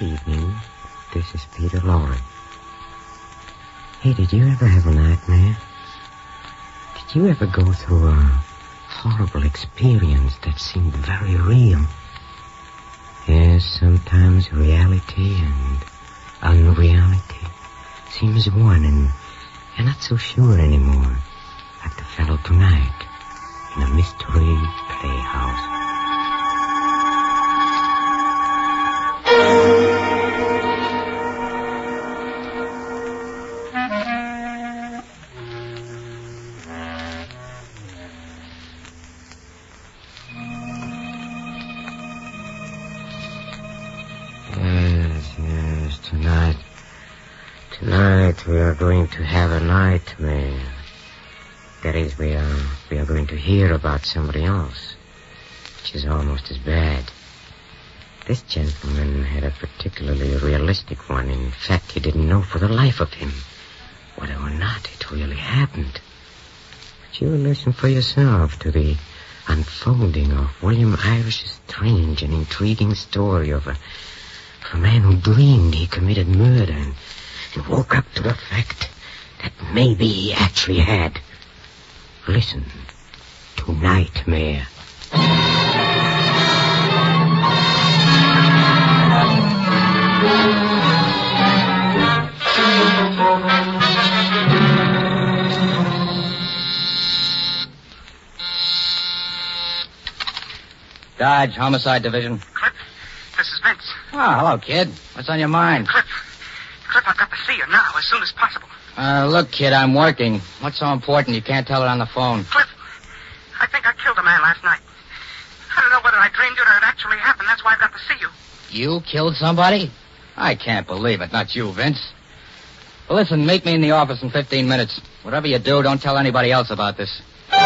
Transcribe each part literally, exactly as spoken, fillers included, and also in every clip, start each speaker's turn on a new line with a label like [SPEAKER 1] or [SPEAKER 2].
[SPEAKER 1] Good evening. This is Peter Lorre. Hey, did you ever have a nightmare? Did you ever go through a horrible experience that seemed very real? Yes, sometimes reality and unreality seems one, and you're not so sure anymore. Like the fellow tonight in a mystery playhouse. Yes, yes, tonight. Tonight we are going to have a nightmare. That is, we are, we are going to hear about somebody else, which is almost as bad. This gentleman had a particularly realistic one. In fact, he didn't know for the life of him whether or not it really happened. But you will listen for yourself to the unfolding of William Irish's strange and intriguing story of a, of a man who dreamed he committed murder and, and woke up to the fact that maybe he actually had. Listen to Nightmare.
[SPEAKER 2] Dodge, Homicide Division.
[SPEAKER 3] Clip, this is Vince.
[SPEAKER 2] Oh, hello, kid. What's on your mind?
[SPEAKER 3] Clip, Clip, I've got to see you now, as soon as possible.
[SPEAKER 2] Uh, look, kid, I'm working. What's so important you can't tell it on the phone?
[SPEAKER 3] Clip, I think I killed a man last night. I don't know whether I dreamed it or it actually happened. That's why I've got to see you.
[SPEAKER 2] You killed somebody? I can't believe it. Not you, Vince. Well, listen, meet me in the office in fifteen minutes. Whatever you do, don't tell anybody else about this.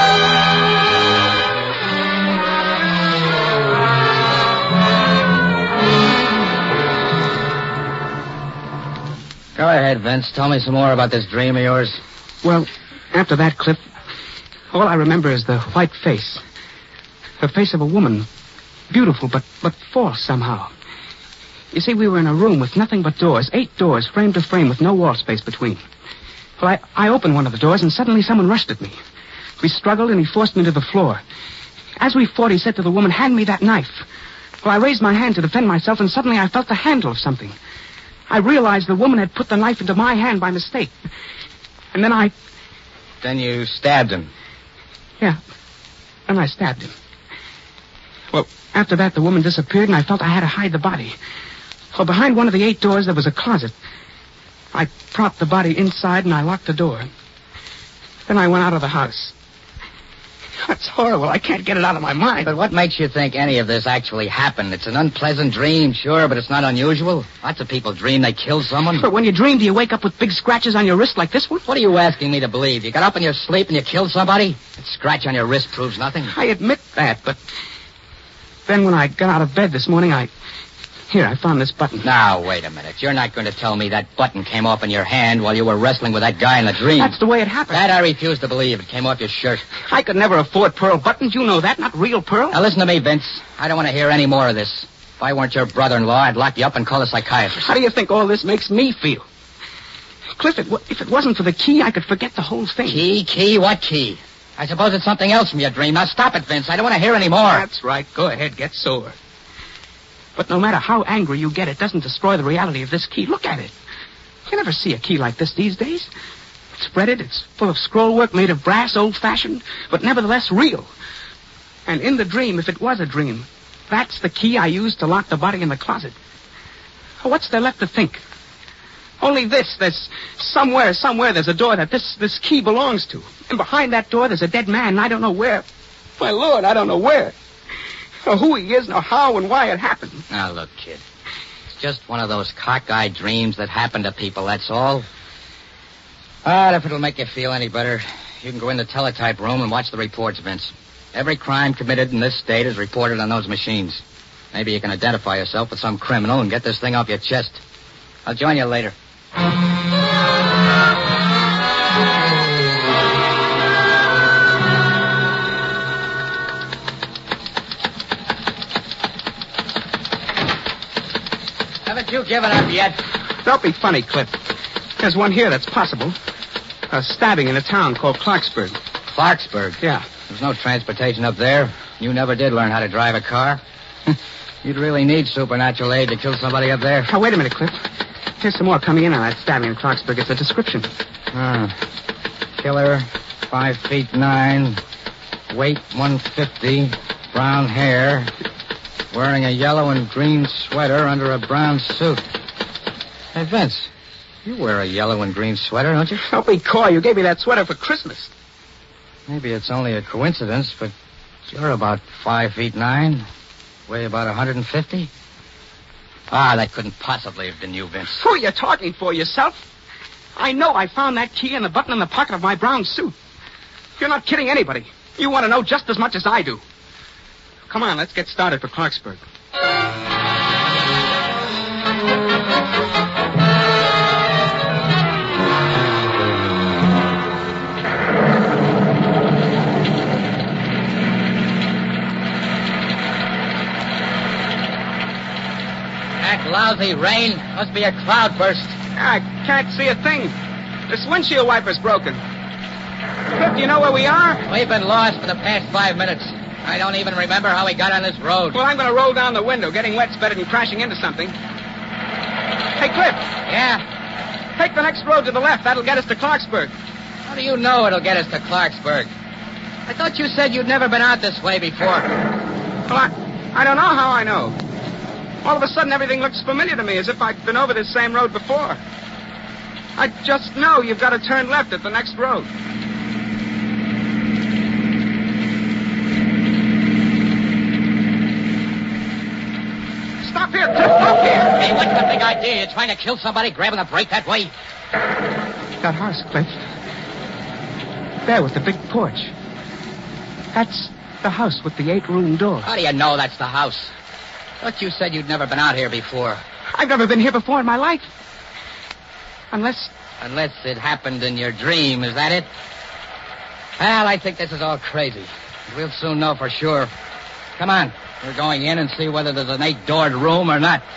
[SPEAKER 2] Go ahead, Vince. Tell me some more about this dream of yours.
[SPEAKER 4] Well, after that, Cliff, all I remember is the white face. The face of a woman. Beautiful, but, but false somehow. You see, we were in a room with nothing but doors. Eight doors, frame to frame, with no wall space between. Well, I, I opened one of the doors, and suddenly someone rushed at me. We struggled, and he forced me to the floor. As we fought, he said to the woman, "Hand me that knife." Well, I raised my hand to defend myself, and suddenly I felt the handle of something. I realized the woman had put the knife into my hand by mistake. And then I...
[SPEAKER 2] Then you stabbed him.
[SPEAKER 4] Yeah. Then I stabbed him. Well, after that, the woman disappeared, and I felt I had to hide the body. Well, behind one of the eight doors, there was a closet. I propped the body inside, and I locked the door. Then I went out of the house. That's horrible. I can't get it out of my mind.
[SPEAKER 2] But what makes you think any of this actually happened? It's an unpleasant dream, sure, but it's not unusual. Lots of people dream they killed someone.
[SPEAKER 4] But when you dream, do you wake up with big scratches on your wrist like this one?
[SPEAKER 2] What are you asking me to believe? You got up in your sleep and you killed somebody? A scratch on your wrist proves nothing.
[SPEAKER 4] I admit that, but then when I got out of bed this morning, I... Here, I found this button.
[SPEAKER 2] Now, wait a minute. You're not going to tell me that button came off in your hand while you were wrestling with that guy in the dream.
[SPEAKER 4] That's the way it happened.
[SPEAKER 2] That I refuse to believe. It came off your shirt.
[SPEAKER 4] I could never afford pearl buttons. You know that. Not real pearl.
[SPEAKER 2] Now, listen to me, Vince. I don't want to hear any more of this. If I weren't your brother-in-law, I'd lock you up and call a psychiatrist.
[SPEAKER 4] How do you think all this makes me feel? Cliff, it, if it wasn't for the key, I could forget the whole thing.
[SPEAKER 2] Key? Key? What key? I suppose it's something else from your dream. Now, stop it, Vince. I don't want to hear any more.
[SPEAKER 4] That's right. Go ahead. Get sore. But no matter how angry you get, it doesn't destroy the reality of this key. Look at it. You never see a key like this these days. It's fretted, it's full of scrollwork made of brass, old-fashioned, but nevertheless real. And in the dream, if it was a dream, that's the key I used to lock the body in the closet. What's there left to think? Only this. There's somewhere, somewhere, there's a door that this, this key belongs to. And behind that door, there's a dead man, and I don't know where. My Lord, I don't know where. Or who he is, nor how and why it happened.
[SPEAKER 2] Now, look, kid. It's just one of those cockeyed dreams that happen to people, that's all. But if it'll make you feel any better, you can go in the teletype room and watch the reports, Vince. Every crime committed in this state is reported on those machines. Maybe you can identify yourself with some criminal and get this thing off your chest. I'll join you later. Haven't you given up yet?
[SPEAKER 4] Don't be funny, Cliff. There's one here that's possible. A stabbing in a town called Clarksburg.
[SPEAKER 2] Clarksburg?
[SPEAKER 4] Yeah.
[SPEAKER 2] There's no transportation up there. You never did learn how to drive a car. You'd really need supernatural aid to kill somebody up there.
[SPEAKER 4] Oh, wait a minute, Cliff. Here's some more coming in on that stabbing in Clarksburg. It's a description.
[SPEAKER 2] Ah. Killer, five feet nine, weight one fifty, brown hair, wearing a yellow and green sweater under a brown suit. Hey, Vince, you wear a yellow and green sweater, don't you?
[SPEAKER 4] Don't be coy. You gave me that sweater for Christmas.
[SPEAKER 2] Maybe it's only a coincidence, but you're about five feet nine, weigh about one hundred fifty. Ah, that couldn't possibly have been you, Vince.
[SPEAKER 4] Who are you talking for, yourself? I know I found that key and the button in the pocket of my brown suit. You're not kidding anybody. You want to know just as much as I do. Come on, let's get started for Clarksburg.
[SPEAKER 2] That lousy rain must be a cloudburst.
[SPEAKER 4] I can't see a thing. This windshield wiper's broken. Cliff, do you know where we are?
[SPEAKER 2] We've been lost for the past five minutes. I don't even remember how we got on this road.
[SPEAKER 4] Well, I'm going to roll down the window. Getting wet's better than crashing into something. Hey, Cliff.
[SPEAKER 2] Yeah?
[SPEAKER 4] Take the next road to the left. That'll get us to Clarksburg.
[SPEAKER 2] How do you know it'll get us to Clarksburg? I thought you said you'd never been out this way before.
[SPEAKER 4] Well, I, I don't know how I know. All of a sudden, everything looks familiar to me, as if I'd been over this same road before. I just know you've got to turn left at the next road. Stop here, Cliff, stop here!
[SPEAKER 2] Hey, what's the big idea? You're trying to kill somebody, grabbing a brake that way?
[SPEAKER 4] That house, Cliff. There with the big porch. That's the house with the eight-room door.
[SPEAKER 2] How do you know that's the house? Thought you said you'd never been out here before.
[SPEAKER 4] I've never been here before in my life. Unless...
[SPEAKER 2] Unless it happened in your dream, is that it? Well, I think this is all crazy. We'll soon know for sure. Come on. We're going in and see whether there's an eight-doored room or not.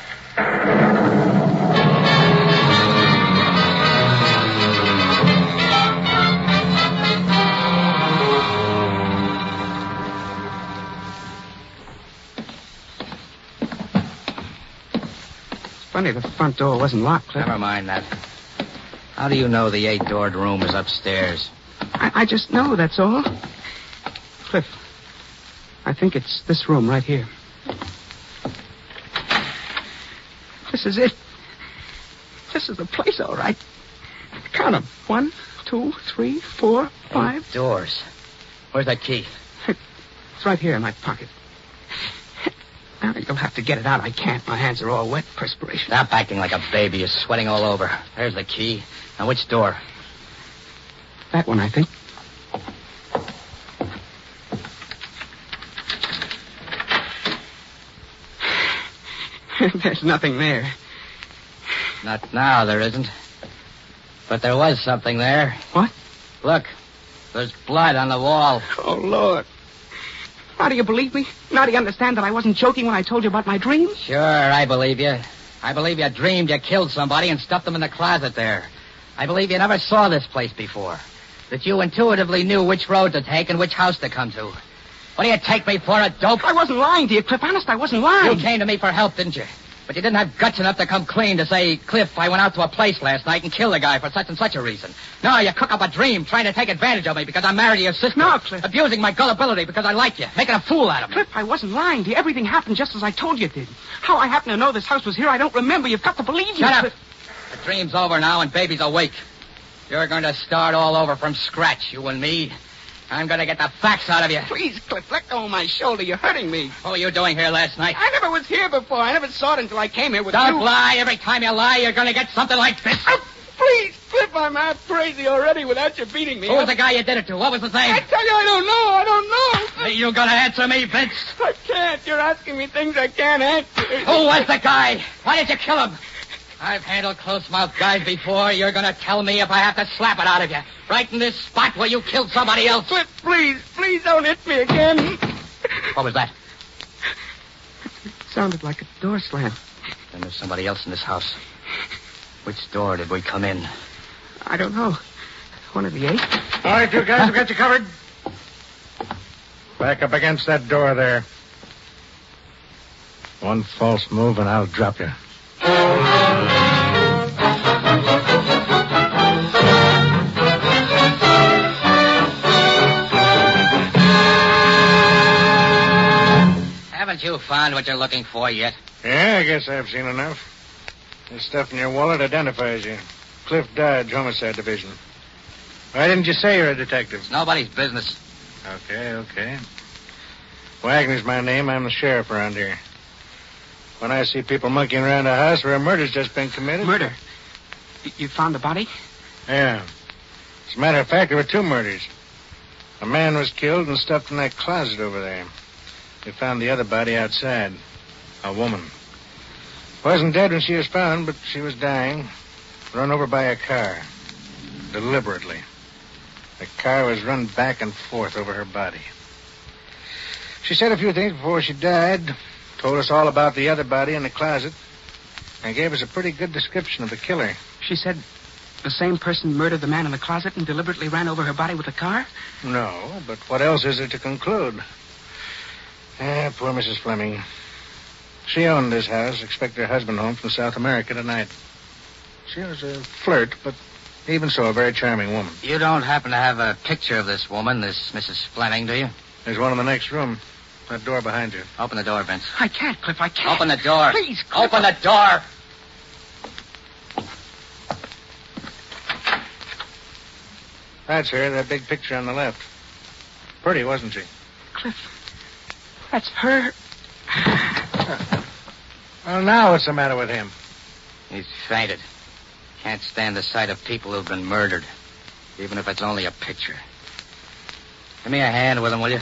[SPEAKER 4] Funny the front door wasn't locked, Cliff.
[SPEAKER 2] Never mind that. How do you know the eight-doored room is upstairs?
[SPEAKER 4] I, I just know, that's all. Cliff, I think it's this room right here. This is it. This is the place, all right. Count them. One, two, three, four, five.
[SPEAKER 2] Eight doors. Where's that key?
[SPEAKER 4] It's right here in my pocket. Now you'll have to get it out. I can't. My hands are all wet, perspiration.
[SPEAKER 2] Stop acting like a baby. You're sweating all over. There's the key. Now, which door?
[SPEAKER 4] That one, I think. There's nothing there.
[SPEAKER 2] Not now, there isn't. But there was something there.
[SPEAKER 4] What?
[SPEAKER 2] Look. There's blood on the wall.
[SPEAKER 4] Oh, Lord. Now do you believe me? Now do you understand that I wasn't joking when I told you about my dream?
[SPEAKER 2] Sure, I believe you. I believe you dreamed you killed somebody and stuffed them in the closet there. I believe you never saw this place before. That you intuitively knew which road to take and which house to come to. What do you take me for, a dope?
[SPEAKER 4] I wasn't lying to you, Cliff. Honest, I wasn't lying.
[SPEAKER 2] You came to me for help, didn't you? But you didn't have guts enough to come clean to say, Cliff, I went out to a place last night and killed a guy for such and such a reason. No, you cook up a dream trying to take advantage of me because I'm married to your sister.
[SPEAKER 4] No, Cliff.
[SPEAKER 2] Abusing my gullibility because I like you. Making a fool out of me.
[SPEAKER 4] Cliff, I wasn't lying to you. Everything happened just as I told you it did. How I happen to know this house was here, I don't remember. You've got to believe me.
[SPEAKER 2] Shut up.
[SPEAKER 4] Cliff.
[SPEAKER 2] The dream's over now and baby's awake. You're going to start all over from scratch, you and me. I'm going to get the facts out of you.
[SPEAKER 4] Please, Cliff, let go of my shoulder. You're hurting me.
[SPEAKER 2] What were you doing here last night?
[SPEAKER 4] I never was here before. I never saw it until I came here with
[SPEAKER 2] Don't
[SPEAKER 4] you.
[SPEAKER 2] lie. Every time you lie, you're going to get something like this.
[SPEAKER 4] Oh, please, Cliff, I'm half crazy already without you beating me.
[SPEAKER 2] Who was the guy you did it to? What was his name?
[SPEAKER 4] I tell you, I don't know. I don't know.
[SPEAKER 2] Hey, you going to answer me, Vince?
[SPEAKER 4] I can't. You're asking me things I can't answer.
[SPEAKER 2] Who was the guy? Why did you kill him? I've handled close-mouthed guys before. You're going to tell me if I have to slap it out of you. Right in this spot where you killed somebody else.
[SPEAKER 4] Cliff, please, please don't hit me again.
[SPEAKER 2] What was that?
[SPEAKER 4] It sounded like a door slam.
[SPEAKER 2] Then there's somebody else in this house. Which door did we come in?
[SPEAKER 4] I don't know. One of the eight.
[SPEAKER 5] All right, you guys, I've got you covered. Back up against that door there. One false move and I'll drop you.
[SPEAKER 2] Haven't you found what you're looking for yet?
[SPEAKER 5] Yeah, I guess I've seen enough. This stuff in your wallet identifies you. Cliff Dodge, Homicide Division. Why didn't you say you're a detective?
[SPEAKER 2] It's nobody's business.
[SPEAKER 5] Okay, okay. Wagner's my name. I'm the sheriff around here. When I see people monkeying around a house where a murder's just been committed...
[SPEAKER 4] Murder? Y- you found the body?
[SPEAKER 5] Yeah. As a matter of fact, there were two murders. A man was killed and stuffed in that closet over there. They found the other body outside. A woman. Wasn't dead when she was found, but she was dying. Run over by a car. Deliberately. The car was run back and forth over her body. She said a few things before she died. Told us all about the other body in the closet. And gave us a pretty good description of the killer.
[SPEAKER 4] She said the same person murdered the man in the closet and deliberately ran over her body with a car?
[SPEAKER 5] No, but what else is there to conclude? Ah, poor Missus Fleming. She owned this house, expect her husband home from South America tonight. She was a flirt, but even so, a very charming woman.
[SPEAKER 2] You don't happen to have a picture of this woman, this Missus Fleming, do you?
[SPEAKER 5] There's one in the next room. That door behind you.
[SPEAKER 2] Open the door, Vince.
[SPEAKER 4] I can't, Cliff, I can't.
[SPEAKER 2] Open the door.
[SPEAKER 4] Please, Cliff.
[SPEAKER 2] Open the door.
[SPEAKER 5] That's her, that big picture on the left. Pretty, wasn't she?
[SPEAKER 4] Cliff, that's her.
[SPEAKER 5] Well, now what's the matter with him?
[SPEAKER 2] He's fainted. Can't stand the sight of people who've been murdered, even if it's only a picture. Give me a hand with him, will you?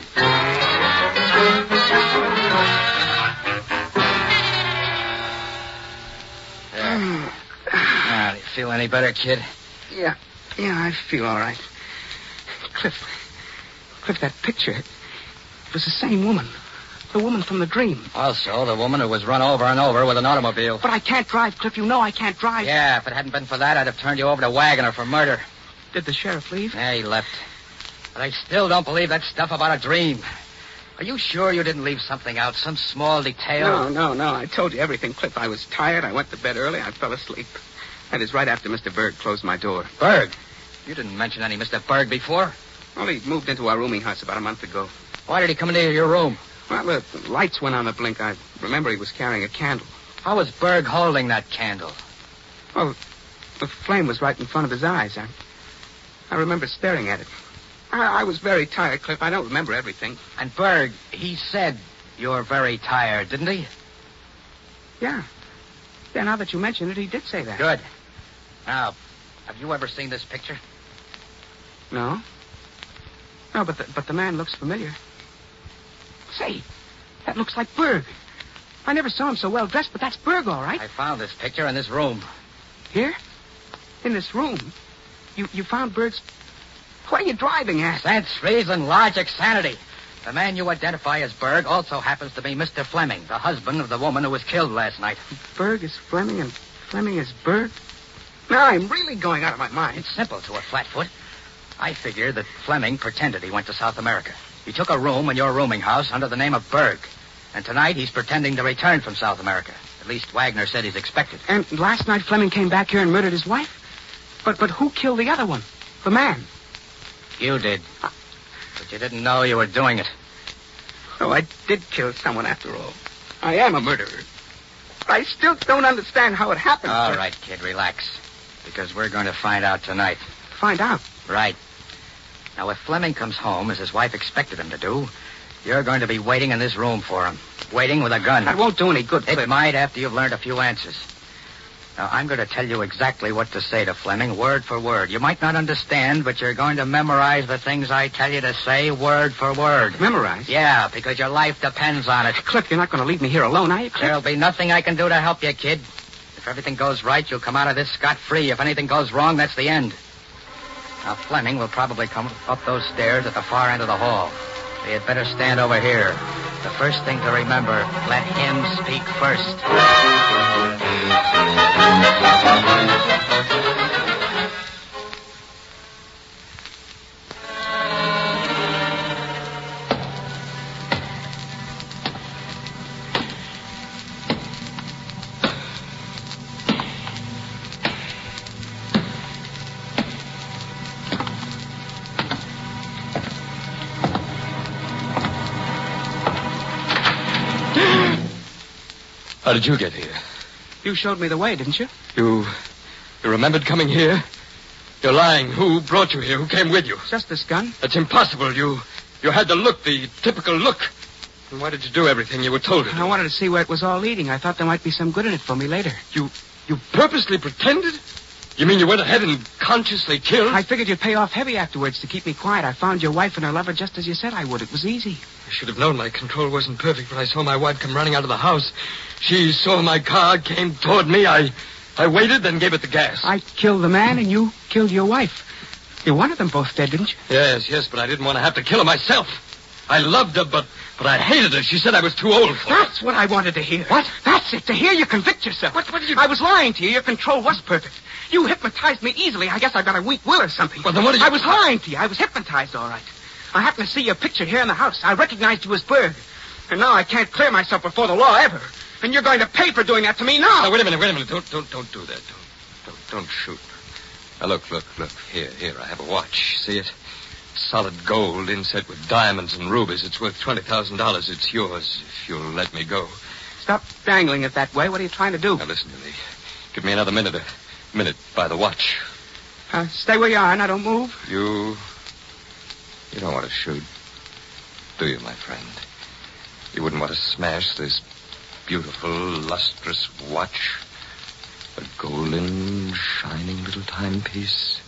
[SPEAKER 2] There. Now, do you feel any better, kid?
[SPEAKER 4] Yeah, yeah, I feel all right. Cliff, Cliff, that picture, it was the same woman. The woman from the dream.
[SPEAKER 2] Also, the woman who was run over and over with an automobile.
[SPEAKER 4] But I can't drive, Cliff. You know I can't drive.
[SPEAKER 2] Yeah, if it hadn't been for that, I'd have turned you over to Wagner for murder.
[SPEAKER 4] Did the sheriff leave?
[SPEAKER 2] Yeah, he left. But I still don't believe that stuff about a dream. Are you sure you didn't leave something out, some small detail?
[SPEAKER 4] No, no, no. I told you everything, Cliff. I was tired. I went to bed early. I fell asleep. That is right after Mister Berg closed my door.
[SPEAKER 2] Berg? You didn't mention any Mister Berg before.
[SPEAKER 4] Well, he moved into our rooming house about a month ago.
[SPEAKER 2] Why did he come into your room?
[SPEAKER 4] Well, the lights went on the blink. I remember he was carrying a candle.
[SPEAKER 2] How was Berg holding that candle?
[SPEAKER 4] Well, the flame was right in front of his eyes. I, I remember staring at it. I, I was very tired, Cliff. I don't remember everything.
[SPEAKER 2] And Berg, he said you're very tired, didn't he?
[SPEAKER 4] Yeah. Yeah, now that you mention it, he did say that.
[SPEAKER 2] Good. Now, have you ever seen this picture?
[SPEAKER 4] No. No, but the, but the man looks familiar. Say, that looks like Berg. I never saw him so well dressed, but that's Berg, all right.
[SPEAKER 2] I found this picture in this room.
[SPEAKER 4] Here? In this room? You you found Berg's... What are you driving at?
[SPEAKER 2] Sense, reason, logic, sanity. The man you identify as Berg also happens to be Mister Fleming, the husband of the woman who was killed last night.
[SPEAKER 4] Berg is Fleming and Fleming is Berg? Now, I'm really going out of my mind.
[SPEAKER 2] It's simple to a flatfoot. I figure that Fleming pretended he went to South America. He took a room in your rooming house under the name of Berg. And tonight he's pretending to return from South America. At least Wagner said he's expected.
[SPEAKER 4] And last night Fleming came back here and murdered his wife? But but who killed the other one? The man?
[SPEAKER 2] You did. But you didn't know you were doing it.
[SPEAKER 4] Oh, I did kill someone after all. I am a murderer. I still don't understand how it happened.
[SPEAKER 2] All right, kid, relax. Because we're going to find out tonight.
[SPEAKER 4] Find out?
[SPEAKER 2] Right. Now, if Fleming comes home, as his wife expected him to do, you're going to be waiting in this room for him. Waiting with a gun.
[SPEAKER 4] That won't do any good,
[SPEAKER 2] It
[SPEAKER 4] Cliff.
[SPEAKER 2] might after you've learned a few answers. Now, I'm going to tell you exactly what to say to Fleming, word for word. You might not understand, but you're going to memorize the things I tell you to say, word for word.
[SPEAKER 4] Memorize?
[SPEAKER 2] Yeah, because your life depends on it.
[SPEAKER 4] Cliff, you're not going to leave me here alone, are you, Cliff?
[SPEAKER 2] There'll be nothing I can do to help you, kid. If everything goes right, you'll come out of this scot-free. If anything goes wrong, that's the end. Now, Fleming will probably come up those stairs at the far end of the hall. So you'd better stand over here. The first thing to remember, let him speak first.
[SPEAKER 6] How did you get here?
[SPEAKER 4] You showed me the way, didn't you?
[SPEAKER 6] You... you remembered coming here? You're lying. Who brought you here? Who came with you?
[SPEAKER 4] Just this gun.
[SPEAKER 6] That's impossible. You... you had the look, the typical look. And why did you do everything you were told to do?
[SPEAKER 4] I wanted to see where it was all leading. I thought there might be some good in it for me later.
[SPEAKER 6] You... you purposely pretended? You mean you went ahead and consciously killed?
[SPEAKER 4] I figured you'd pay off heavy afterwards to keep me quiet. I found your wife and her lover just as you said I would. It was easy.
[SPEAKER 6] I should have known my control wasn't perfect when I saw my wife come running out of the house. She saw my car, came toward me. I I waited, then gave it the gas.
[SPEAKER 4] I killed the man, and you killed your wife. You wanted them both dead, didn't you?
[SPEAKER 6] Yes, yes, but I didn't want to have to kill her myself. I loved her, but but I hated her. She said I was too old for her.
[SPEAKER 4] That's what I wanted to hear.
[SPEAKER 6] What?
[SPEAKER 4] That's it, to hear you convict yourself.
[SPEAKER 6] What, what did you...
[SPEAKER 4] I was lying to you. Your control was perfect. You hypnotized me easily. I guess I've got a weak will or something.
[SPEAKER 6] Well, then what did you...
[SPEAKER 4] I was lying to you. I was hypnotized, all right. I happened to see your picture here in the house. I recognized you as Berg. And now I can't clear myself before the law ever. And you're going to pay for doing that to me now.
[SPEAKER 6] Now, wait a minute, wait a minute. Don't, don't, don't do that. Don't, don't, don't shoot. Now, look, look, look. Here, here, I have a watch. See it? Solid gold inset with diamonds and rubies. It's worth twenty thousand dollars. It's yours if you'll let me go.
[SPEAKER 4] Stop dangling it that way. What are you trying to do?
[SPEAKER 6] Now, listen to me. Give me another minute, a minute by the watch.
[SPEAKER 4] Uh, stay where you are. Now, don't move.
[SPEAKER 6] You... You don't want to shoot, do you, my friend? You wouldn't want to smash this beautiful, lustrous watch? A golden, shining little timepiece?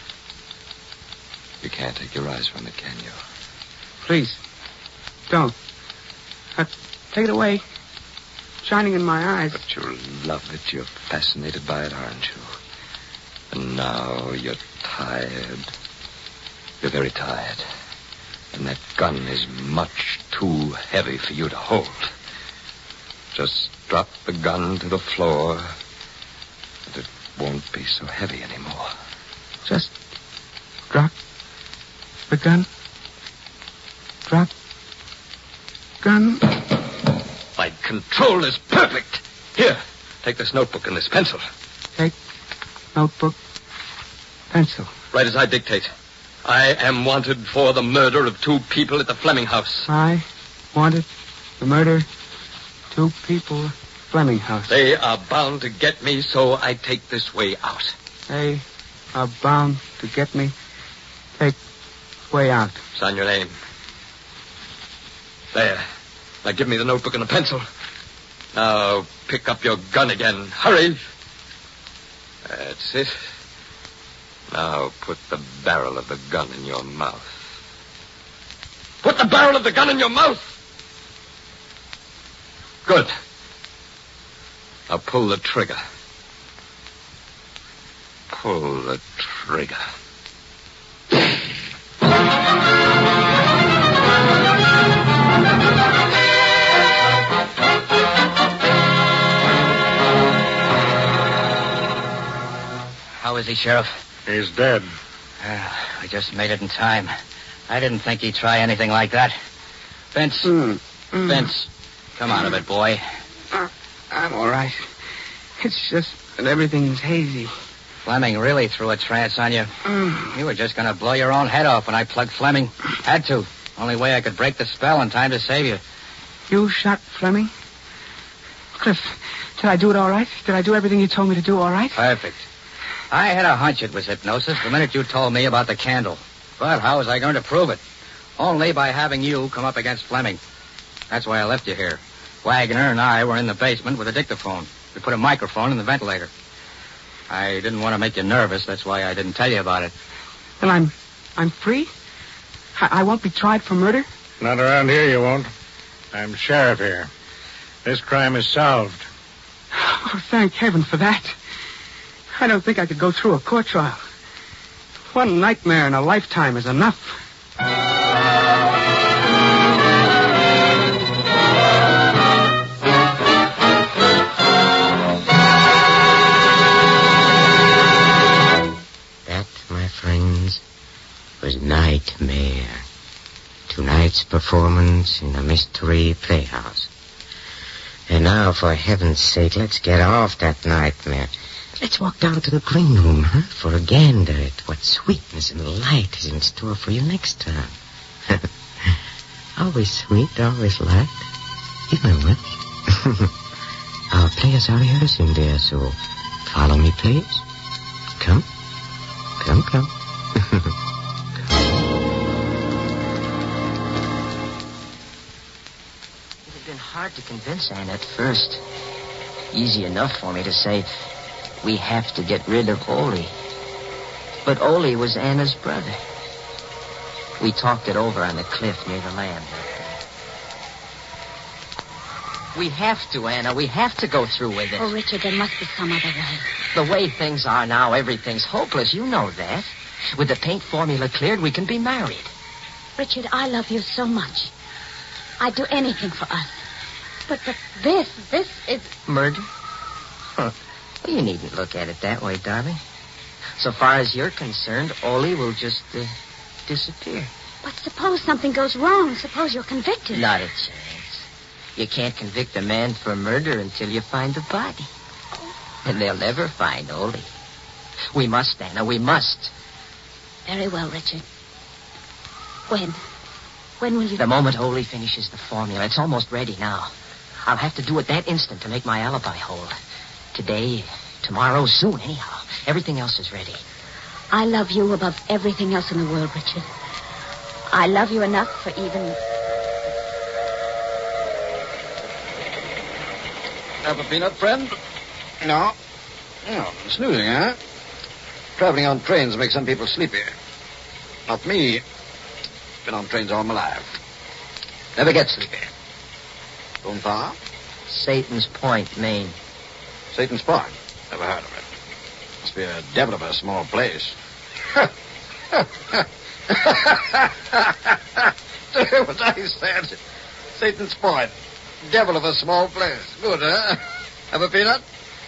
[SPEAKER 6] You can't take your eyes from it, can you?
[SPEAKER 4] Please, don't. Uh, take it away. Shining in my eyes.
[SPEAKER 6] But you love it. You're fascinated by it, aren't you? And now you're tired. You're very tired. And that gun is much too heavy for you to hold. Just drop the gun to the floor, and it won't be so heavy anymore.
[SPEAKER 4] Just drop the gun. Drop gun.
[SPEAKER 6] My control is perfect. Here, take this notebook and this pencil.
[SPEAKER 4] Take notebook, pencil.
[SPEAKER 6] Right as I dictate. I am wanted for the murder of two people at the Fleming house.
[SPEAKER 4] I wanted to murder two people at Fleming house.
[SPEAKER 6] They are bound to get me, so I take this way out.
[SPEAKER 4] They are bound to get me. Take way out.
[SPEAKER 6] Sign your name. There. Now give me the notebook and the pencil. Now pick up your gun again. Hurry. That's it. Now put the barrel of the gun in your mouth. Put the barrel of the gun in your mouth. Good. Now pull the trigger. Pull the trigger.
[SPEAKER 2] How is he, Sheriff?
[SPEAKER 5] He's dead.
[SPEAKER 2] Uh, I just made it in time. I didn't think he'd try anything like that. Vince.
[SPEAKER 4] Mm. Mm.
[SPEAKER 2] Vince. Come out of it, boy.
[SPEAKER 4] Uh, I'm all right. It's just that everything's hazy.
[SPEAKER 2] Fleming really threw a trance on you.
[SPEAKER 4] Mm.
[SPEAKER 2] You were just going to blow your own head off when I plugged Fleming. Had to. Only way I could break the spell in time to save you.
[SPEAKER 4] You shot Fleming? Cliff, did I do it all right? Did I do everything you told me to do all right?
[SPEAKER 2] Perfect. I had a hunch it was hypnosis the minute you told me about the candle. But how was I going to prove it? Only by having you come up against Fleming. That's why I left you here. Wagner and I were in the basement with a dictaphone. We put a microphone in the ventilator. I didn't want to make you nervous. That's why I didn't tell you about it.
[SPEAKER 4] Then I'm... I'm free? I, I won't be tried for murder?
[SPEAKER 5] Not around here, you won't. I'm sheriff here. This crime is solved.
[SPEAKER 4] Oh, thank heaven for that. I don't think I could go through a court trial. One nightmare in a lifetime is enough.
[SPEAKER 1] was Nightmare. Tonight's performance in a mystery playhouse. And now, for heaven's sake, let's get off that nightmare. Let's walk down to the green room, huh? For a gander at what sweetness and light is in store for you next time. Always sweet, always light. You know it. Our players are rehearsing there, so follow me, please. Come. Come, come.
[SPEAKER 7] It had been hard to convince Anna at first. Easy enough for me to say, we have to get rid of Ole. But Ole was Anna's brother. We talked it over on the cliff near the land. We have to, Anna. We have to go through with it.
[SPEAKER 8] Oh, Richard, there must be some other way.
[SPEAKER 7] The way things are now, everything's hopeless. You know that. With the paint formula cleared, we can be married.
[SPEAKER 8] Richard, I love you so much. I'd do anything for us. But, but this, this is...
[SPEAKER 7] Murder? Huh. Well, you needn't look at it that way, darling. So far as you're concerned, Ole will just uh, disappear.
[SPEAKER 8] But suppose something goes wrong. Suppose you're convicted.
[SPEAKER 7] Not a chance. You can't convict a man for murder until you find the body. And they'll never find Ole. We must, Anna, we must.
[SPEAKER 8] Very well, Richard. When? When will you...
[SPEAKER 7] The moment Ole finishes the formula. It's almost ready now. I'll have to do it that instant to make my alibi hold. Today, tomorrow, soon, anyhow. Everything else is ready.
[SPEAKER 8] I love you above everything else in the world, Richard. I love you enough for even...
[SPEAKER 9] Have a peanut, friend? No. No, snoozing, huh? Traveling on trains makes some people sleepy. Not me. Been on trains all my life. Never get sleepy. Going far?
[SPEAKER 7] Satan's Point, Maine.
[SPEAKER 9] Satan's Point? Never heard of it. Must be a devil of a small place. What I said. Satan's Point. Devil of a small place. Good, huh? Have a peanut?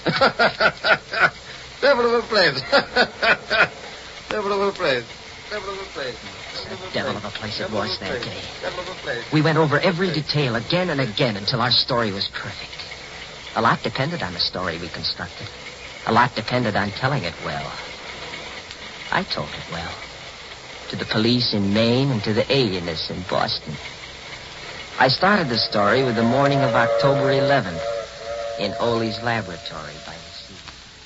[SPEAKER 9] Devil of a place. Devil of a place. Devil of a place.
[SPEAKER 7] Devil of a place it was that day. We went over every detail again and again until our story was perfect. A lot depended on the story we constructed. A lot depended on telling it well. I told it well. To the police in Maine and to the alienists in Boston. I started the story with the morning of October eleventh in Ole's laboratory by the sea.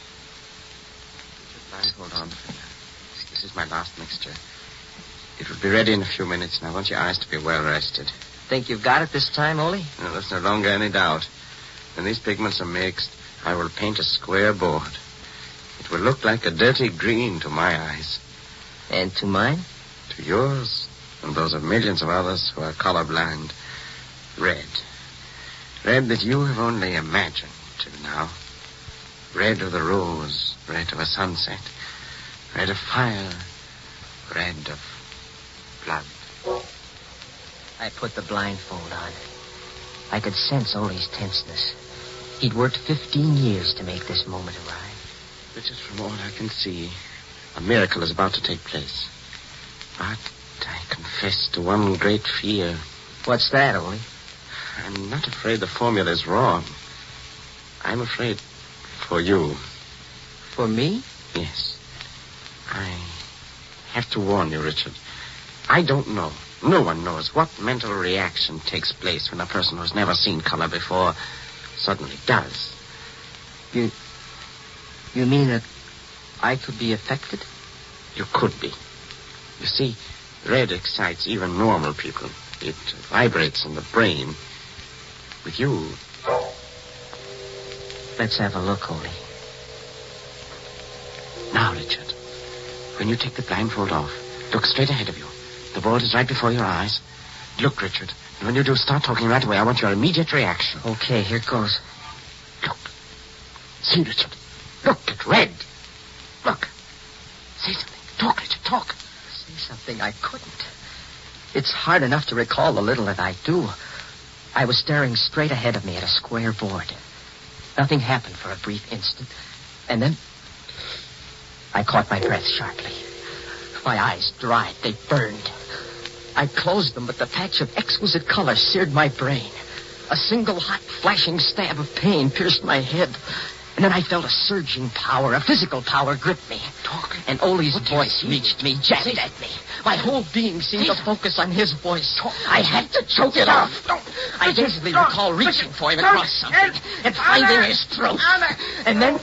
[SPEAKER 2] Hold on. This is my last mixture. It will be ready in a few minutes, and I want your eyes to be well rested.
[SPEAKER 7] Think you've got it this time, Ole?
[SPEAKER 2] No, there's no longer any doubt. When these pigments are mixed, I will paint a square board. It will look like a dirty green to my eyes.
[SPEAKER 7] And to mine?
[SPEAKER 2] To yours, and those of millions of others who are colorblind. Red. Red that you have only imagined till now. Red of the rose, red of a sunset, red of fire, red of blood.
[SPEAKER 7] I put the blindfold on. I could sense Ole's tenseness. He'd worked fifteen years to make this moment arrive.
[SPEAKER 2] Richard, from all I can see, a miracle is about to take place. But I confess to one great fear.
[SPEAKER 7] What's that, Ole?
[SPEAKER 2] I'm not afraid the formula is wrong. I'm afraid for you.
[SPEAKER 7] For me?
[SPEAKER 2] Yes. I have to warn you, Richard. I don't know. No one knows what mental reaction takes place when a person who's never seen color before suddenly does.
[SPEAKER 7] You... You mean that I could be affected?
[SPEAKER 2] You could be. You see, red excites even normal people. It vibrates in the brain. With you...
[SPEAKER 7] Let's have a look, Ole.
[SPEAKER 2] Now, Richard, when you take the blindfold off, look straight ahead of you. The board is right before your eyes. Look, Richard, and when you do, start talking right away. I want your immediate reaction.
[SPEAKER 7] Okay, here goes.
[SPEAKER 2] Look. See, Richard. Look at red. Look. Say something. Talk, Richard, talk.
[SPEAKER 7] Say something I couldn't. It's hard enough to recall the little that I do. I was staring straight ahead of me at a square board. Nothing happened for a brief instant. And then I caught my breath sharply. My eyes dried. They burned. I closed them, but the patch of exquisite color seared my brain. A single hot, flashing stab of pain pierced my head. And then I felt a surging power, a physical power grip me. Talk. And Ole's voice reached me, jabbed at me. My whole being seemed to focus on his voice. I had to choke it off. I dazedly recall reaching for him across something and finding his throat. And then...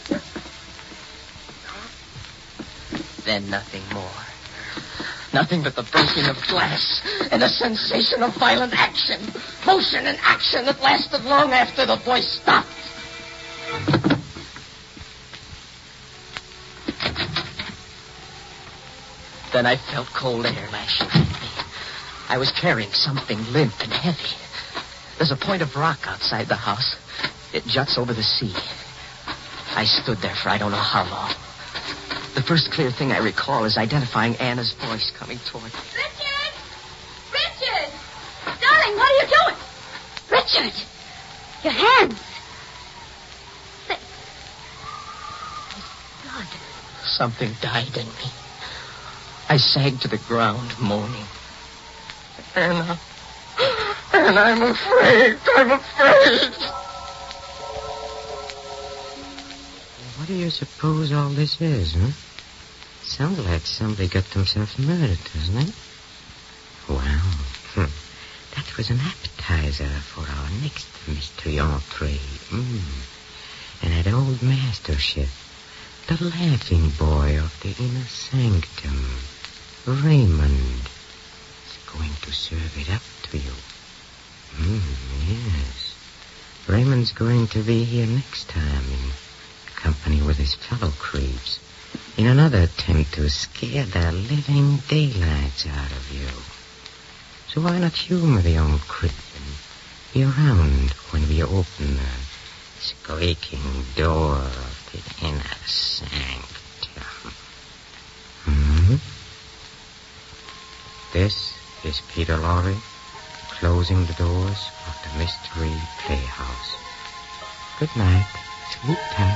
[SPEAKER 7] Then nothing more. Nothing but the breaking of glass and a sensation of violent action. Motion and action that lasted long after the voice stopped. Then I felt cold air lashing at me. I was carrying something limp and heavy. There's a point of rock outside the house. It juts over the sea. I stood there for I don't know how long. The first clear thing I recall is identifying Anna's voice coming toward me.
[SPEAKER 8] Richard! Richard! Darling, what are you doing? Richard! Your hands! There's blood.
[SPEAKER 7] Something died in me. I sank to the ground, moaning. Anna. And I'm afraid. I'm afraid.
[SPEAKER 1] What do you suppose all this is, huh? Sounds like somebody got themselves murdered, doesn't it? Well, hmm. That was an appetizer for our next mystery entree. Mm. And that old master chef, the laughing boy of the inner sanctum, Raymond, is going to serve it up to you. Mm, yes. Raymond's going to be here next time in company with his fellow creeps in another attempt to scare the living daylights out of you. So why not humor the old creep and be around when we open the squeaking door of the inner sanctum? Hmm? This is Peter Lorre closing the doors of the Mystery Playhouse. Good night. Sleep tight.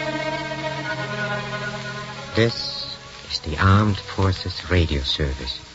[SPEAKER 1] This is the Armed Forces Radio Service.